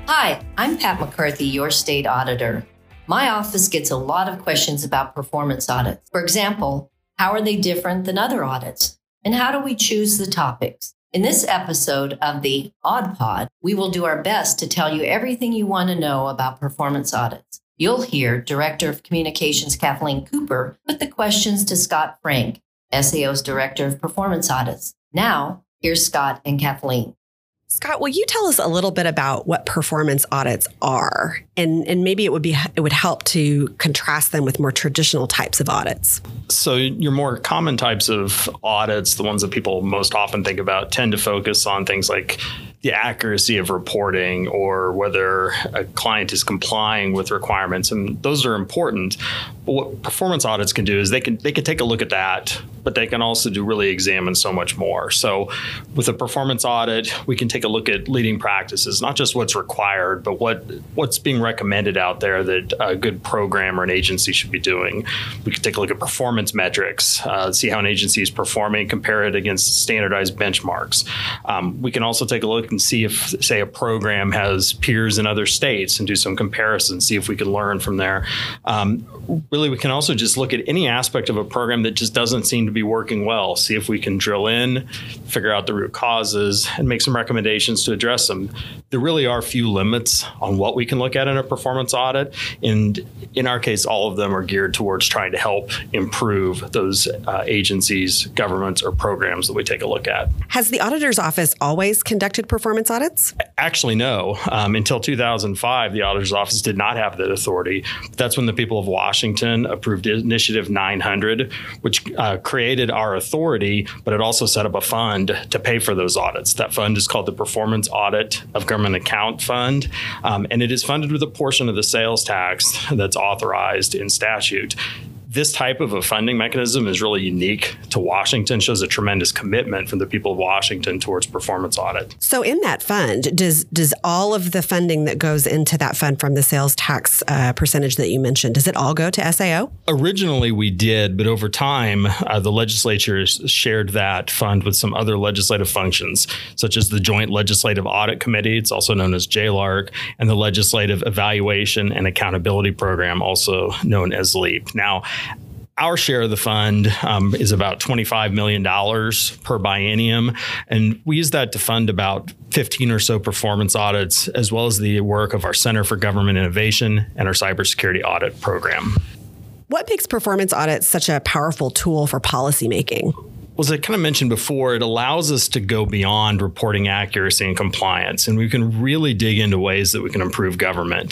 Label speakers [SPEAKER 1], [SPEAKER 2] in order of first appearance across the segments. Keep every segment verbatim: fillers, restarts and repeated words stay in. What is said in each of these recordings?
[SPEAKER 1] Hi, I'm Pat McCarthy, your state auditor. My office gets a lot of questions about performance audits. For example, how are they different than other audits? And how do we choose the topics? In this episode of the Aud Pod, we will do our best to tell you everything you want to know about performance audits. You'll hear Director of Communications Kathleen Cooper put the questions to Scott Frank, S A O's Director of Performance Audits. Now, here's Scott and Kathleen.
[SPEAKER 2] Scott, will you tell us a little bit about what performance audits are? And, and maybe it would be it would help to contrast them with more traditional types of audits.
[SPEAKER 3] So your more common types of audits, the ones that people most often think about, tend to focus on things like the accuracy of reporting or whether a client is complying with requirements. And those are important. But what performance audits can do is they can they can take a look at that, but they can also do really examine so much more. So with a performance audit, we can take a look at leading practices, not just what's required, but what what's being recommended out there that a good program or an agency should be doing. We can take a look at performance metrics, uh, see how an agency is performing, compare it against standardized benchmarks. Um, we can also take a look and see if, say, a program has peers in other states and do some comparisons, see if we can learn from there. Um, really, we can also just look at any aspect of a program that just doesn't seem to be working well, see if we can drill in, figure out the root causes, and make some recommendations to address them. There really are few limits on what we can look at in a performance audit. And in our case, all of them are geared towards trying to help improve those uh, agencies, governments, or programs that we take a look at.
[SPEAKER 2] Has the auditor's office always conducted performance audits?
[SPEAKER 3] Actually, no. Um, until two thousand five, the auditor's office did not have that authority. That's when the people of Washington approved Initiative nine hundred, which uh, created our authority, but it also set up a fund to pay for those audits. That fund is called the Performance Audit of Government Account Fund, um, and it is funded with a portion of the sales tax that's authorized in statute. This type of a funding mechanism is really unique to Washington, shows a tremendous commitment from the people of Washington towards performance audit.
[SPEAKER 2] So in that fund, does does all of the funding that goes into that fund from the sales tax uh, percentage that you mentioned, does it all go to S A O?
[SPEAKER 3] Originally, we did, but over time, uh, the legislature shared that fund with some other legislative functions, such as the Joint Legislative Audit Committee, it's also known as J LARC, and the Legislative Evaluation and Accountability Program, also known as LEAP. Now, our share of the fund um, is about twenty-five million dollars per biennium, and we use that to fund about fifteen or so performance audits, as well as the work of our Center for Government Innovation and our cybersecurity audit program.
[SPEAKER 2] What makes performance audits such a powerful tool for policymaking?
[SPEAKER 3] Well, as I kind of mentioned before, it allows us to go beyond reporting accuracy and compliance, and we can really dig into ways that we can improve government.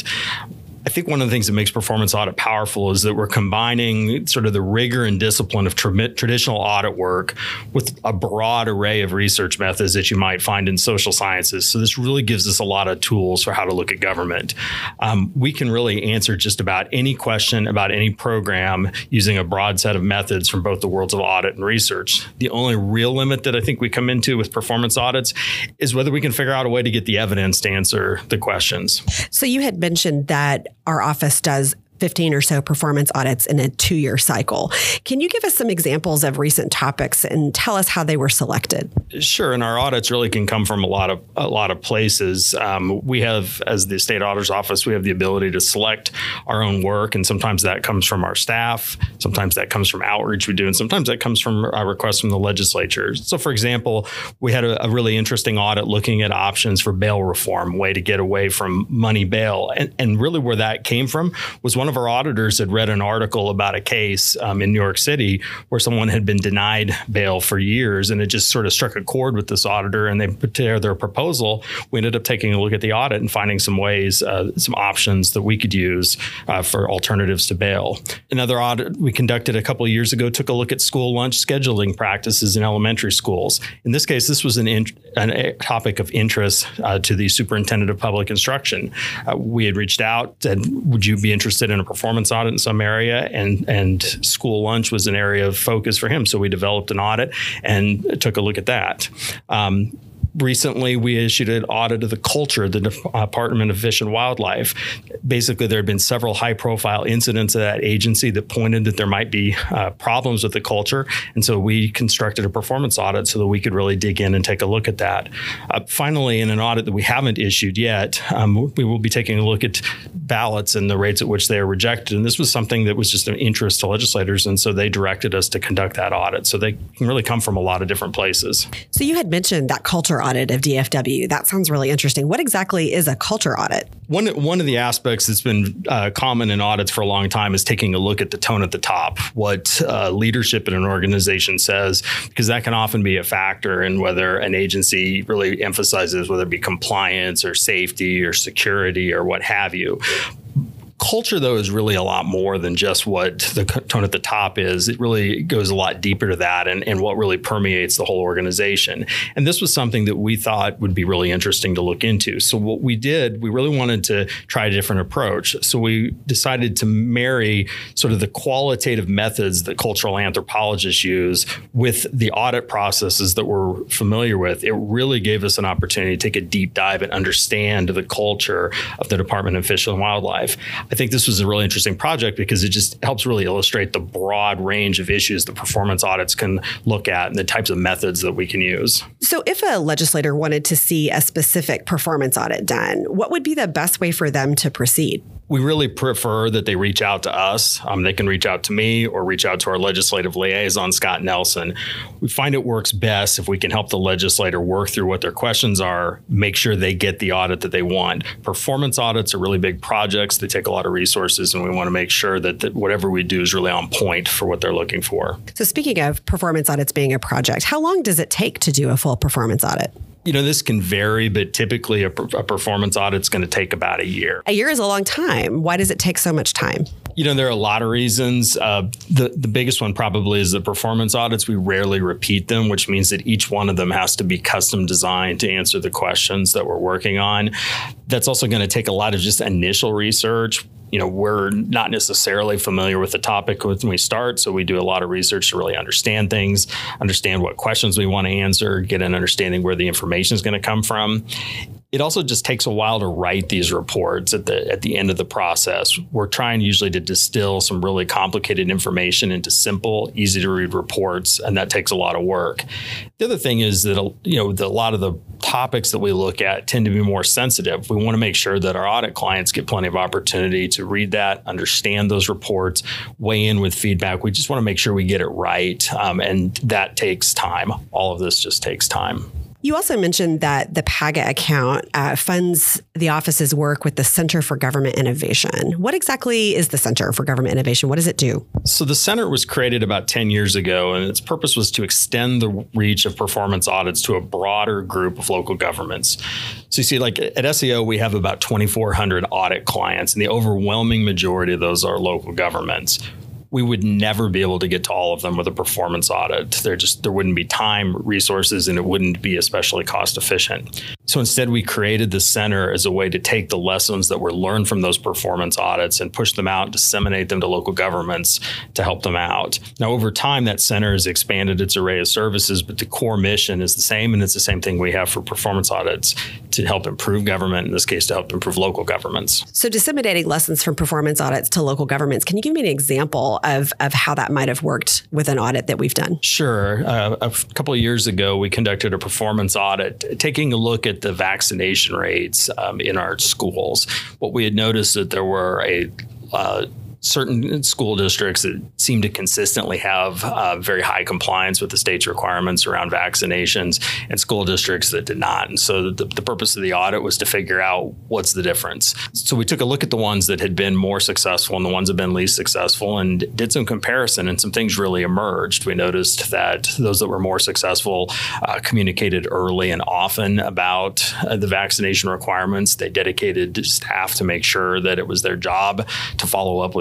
[SPEAKER 3] I think one of the things that makes performance audit powerful is that we're combining sort of the rigor and discipline of tra- traditional audit work with a broad array of research methods that you might find in social sciences. So this really gives us a lot of tools for how to look at government. Um, we can really answer just about any question about any program using a broad set of methods from both the worlds of audit and research. The only real limit that I think we come into with performance audits is whether we can figure out a way to get the evidence to answer the questions.
[SPEAKER 2] So you had mentioned that our office does fifteen or so performance audits in a two-year cycle. Can you give us some examples of recent topics and tell us how they were selected?
[SPEAKER 3] Sure, and our audits really can come from a lot of a lot of places. Um, we have, as the state auditor's office, we have the ability to select our own work, and sometimes that comes from our staff, sometimes that comes from outreach we do, and sometimes that comes from a request from the legislature. So, for example, we had a, a really interesting audit looking at options for bail reform, a way to get away from money bail, and, and really where that came from was one One of our auditors had read an article about a case um, in New York City where someone had been denied bail for years, and it just sort of struck a chord with this auditor, and they put together their proposal. We ended up taking a look at the audit and finding some ways, uh, some options that we could use uh, for alternatives to bail. Another audit we conducted a couple of years ago took a look at school lunch scheduling practices in elementary schools. In this case, this was an, in, an a topic of interest uh, to the superintendent of public instruction. Uh, we had reached out, said, would you be interested in a performance audit in some area, and and school lunch was an area of focus for him. So we developed an audit and took a look at that. Um, recently, we issued an audit of the culture of the Department of Fish and Wildlife. Basically, there have been several high-profile incidents at that agency that pointed that there might be uh, problems with the culture. And so we constructed a performance audit so that we could really dig in and take a look at that. Uh, finally, in an audit that we haven't issued yet, um, we will be taking a look at ballots and the rates at which they are rejected. And this was something that was just an interest to legislators. And so they directed us to conduct that audit. So they can really come from a lot of different places.
[SPEAKER 2] So you had mentioned that culture audit of D F W. That sounds really interesting. What exactly is a culture audit?
[SPEAKER 3] One, one of the aspects that's been uh, common in audits for a long time is taking a look at the tone at the top, what uh, leadership in an organization says, because that can often be a factor in whether an agency really emphasizes whether it be compliance or safety or security or what have you. Culture, though, is really a lot more than just what the tone at the top is. It really goes a lot deeper to that and, and what really permeates the whole organization. And this was something that we thought would be really interesting to look into. So what we did, we really wanted to try a different approach. So we decided to marry sort of the qualitative methods that cultural anthropologists use with the audit processes that we're familiar with. It really gave us an opportunity to take a deep dive and understand the culture of the Department of Fish and Wildlife. I think this was a really interesting project because it just helps really illustrate the broad range of issues that performance audits can look at and the types of methods that we can use.
[SPEAKER 2] So if a legislator wanted to see a specific performance audit done, what would be the best way for them to proceed?
[SPEAKER 3] We really prefer that they reach out to us. Um, they can reach out to me or reach out to our legislative liaison, Scott Nelson. We find it works best if we can help the legislator work through what their questions are, make sure they get the audit that they want. Performance audits are really big projects. They take a lot of resources, and we want to make sure that, that whatever we do is really on point for what they're looking for.
[SPEAKER 2] So speaking of performance audits being a project, how long does it take to do a full performance audit?
[SPEAKER 3] You know, this can vary, but typically a, a performance audit is going to take about a year.
[SPEAKER 2] A year is a long time. Why does it take so much time?
[SPEAKER 3] You know, there are a lot of reasons. Uh, the, the biggest one probably is the performance audits. We rarely repeat them, which means that each one of them has to be custom designed to answer the questions that we're working on. That's also going to take a lot of just initial research. You know, we're not necessarily familiar with the topic when we start, so we do a lot of research to really understand things, understand what questions we want to answer, get an understanding where the information is going to come from. It also just takes a while to write these reports at the at the end of the process. We're trying usually to distill some really complicated information into simple, easy to read reports, and that takes a lot of work. The other thing is that, you know, the, a lot of the topics that we look at tend to be more sensitive. We want to make sure that our audit clients get plenty of opportunity to read that, understand those reports, weigh in with feedback. We just want to make sure we get it right, um, and that takes time. All of this just takes time.
[SPEAKER 2] You also mentioned that the PAGA account uh, funds the office's work with the Center for Government Innovation. What exactly is the Center for Government Innovation? What does it do? So
[SPEAKER 3] the center was created about ten years ago, and its purpose was to extend the reach of performance audits to a broader group of local governments. So you see, like at S E O, we have about twenty-four hundred audit clients, and the overwhelming majority of those are local governments. We would never be able to get to all of them with a performance audit. There just there wouldn't be time, resources, and it wouldn't be especially cost efficient. So instead, we created the center as a way to take the lessons that were learned from those performance audits and push them out and disseminate them to local governments to help them out. Now, over time, that center has expanded its array of services, but the core mission is the same, and it's the same thing we have for performance audits to help improve government, in this case, to help improve local governments.
[SPEAKER 2] So disseminating lessons from performance audits to local governments, can you give me an example of, of how that might have worked with an audit that we've done?
[SPEAKER 3] Sure. Uh, a couple of years ago, we conducted a performance audit, taking a look at the vaccination rates um, in our schools. What we had noticed that there were a uh, certain school districts that seem to consistently have uh, very high compliance with the state's requirements around vaccinations, and school districts that did not. And so the, the purpose of the audit was to figure out what's the difference. So we took a look at the ones that had been more successful and the ones that had been least successful and did some comparison, and some things really emerged. We noticed that those that were more successful uh, communicated early and often about uh, the vaccination requirements. They dedicated staff to make sure that it was their job to follow up with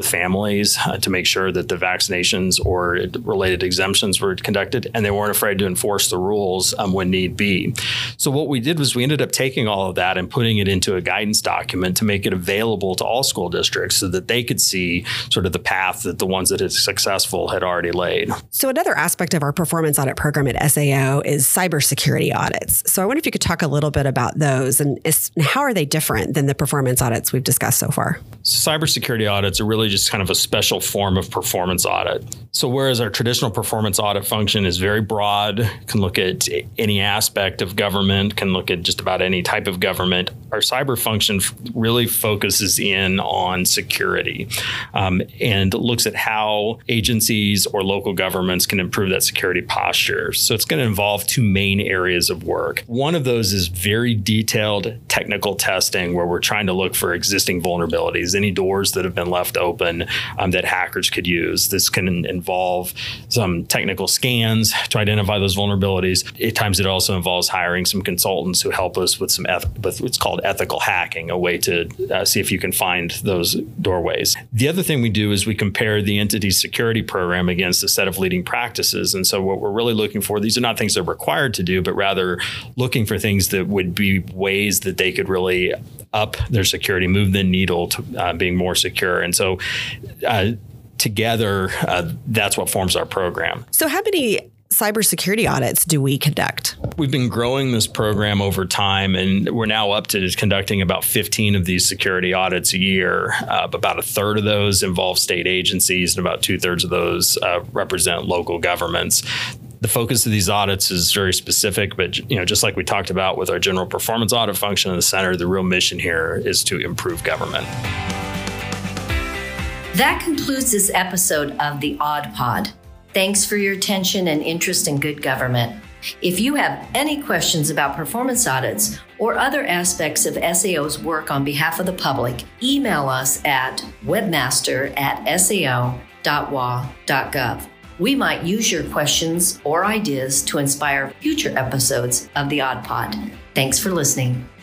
[SPEAKER 3] with families uh, to make sure that the vaccinations or related exemptions were conducted, and they weren't afraid to enforce the rules um, when need be. So what we did was we ended up taking all of that and putting it into a guidance document to make it available to all school districts so that they could see sort of the path that the ones that are successful had already laid.
[SPEAKER 2] So another aspect of our performance audit program at S A O is cybersecurity audits. So I wonder if you could talk a little bit about those and how are they different than the performance audits we've discussed so far?
[SPEAKER 3] So cybersecurity audits are really just kind of a special form of performance audit. So whereas our traditional performance audit function is very broad, can look at any aspect of government, can look at just about any type of government, our cyber function really focuses in on security um, and looks at how agencies or local governments can improve that security posture. So it's going to involve two main areas of work. One of those is very detailed technical testing where we're trying to look for existing vulnerabilities, any doors that have been left open um, that hackers could use. This can involve some technical scans to identify those vulnerabilities. At times it also involves hiring some consultants who help us with some eth- with what's called ethical hacking, a way to uh, see if you can find those doorways. The other thing we do is we compare the entity's security program against a set of leading practices. And so what we're really looking for, these are not things they're required to do, but rather looking for things that would be ways that they could really up their security, move the needle to uh, being more secure. And so uh, together, uh, that's what forms our program.
[SPEAKER 2] So how many cybersecurity audits do we conduct?
[SPEAKER 3] We've been growing this program over time, and we're now up to conducting about fifteen of these security audits a year. Uh, about a third of those involve state agencies, and about two thirds of those uh, represent local governments. The focus of these audits is very specific, but you know, just like we talked about with our general performance audit function in the center, the real mission here is to improve government.
[SPEAKER 1] That concludes this episode of the Aud Pod. Thanks for your attention and interest in good government. If you have any questions about performance audits or other aspects of S A O's work on behalf of the public, email us at webmaster at sao dot w a dot gov. We might use your questions or ideas to inspire future episodes of the Aud Pod. Thanks for listening.